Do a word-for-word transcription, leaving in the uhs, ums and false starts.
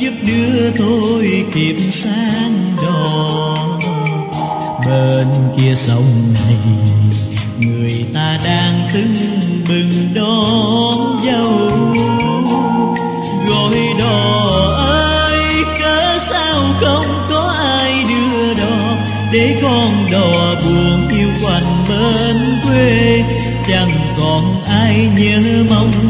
giúp đưa tôi kịp sang đò. Bên kia sông này người ta đang tưng bừng đón dâu. Gọi đò ơi cớ sao không có ai đưa đò, để con đò buồn yêu quạnh bên quê. Chẳng còn ai nhớ mong